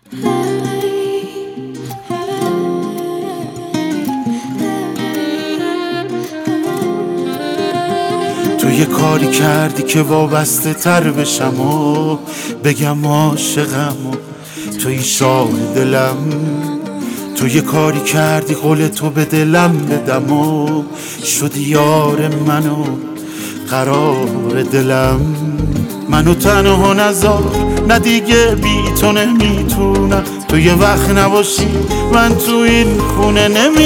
تو یه کاری کردی که وابسته تر بشم و بگم عاشقم و توی شاه دلم. تو یه کاری کردی قول تو به دلم بدم و شدی یار منو قرار دلم. منو تنها نذار، نه دیگه بی تو نمیتونم. تو یه وقت نباشی من تو این خونه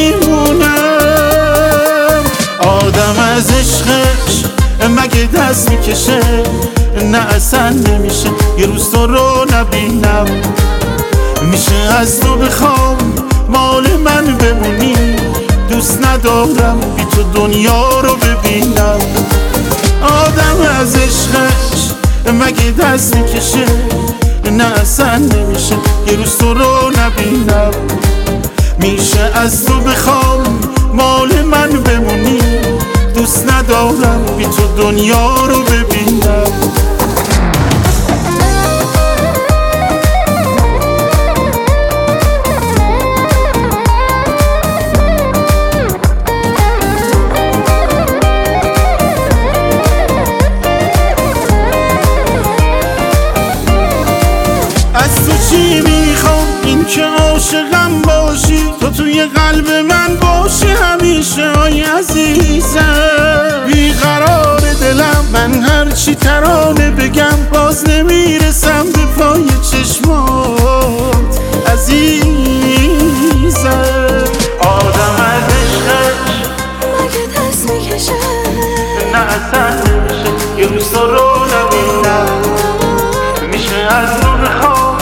نمیمونم. آدم از عشقش مگه دست میکشه؟ نه اصلا نمیشه یه روز تو رو نبینم. میشه از تو بخوام مال من بمونی؟ دوست ندارم بی تو دنیا رو ببینم. آدم از عشقش مگه دست میکشه؟ نه اصلا نمیشه یه روز تو رو نبینم. میشه از تو بخوام مال من بمونی؟ دوست ندارم بی تو دنیا رو ببینم. از تو چی میخوام؟ این که عاشقم باشی، تو توی قلب من باشی همیشه. آی عزیزم بیقرار دلم، من هرچی ترانه بگم باز نمیرسم به پای چشمات عزیزم. آدم از عشقش مگه دست میکشه؟ نه اصلا نمیشه یه روز تو رو نبینم. میشه از تو بخوام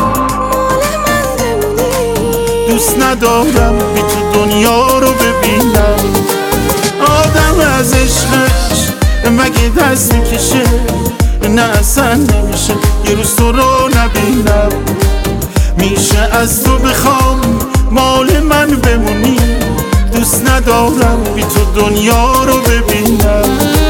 دوست ندارم بی تو دنیا رو ببینم. آدم از عشقش مگه دست میکشه؟ نه اصلا نمیشه یه روز تو رو نبینم. میشه از تو بخوام مال من بمونی؟ دوست ندارم بی تو دنیا رو ببینم.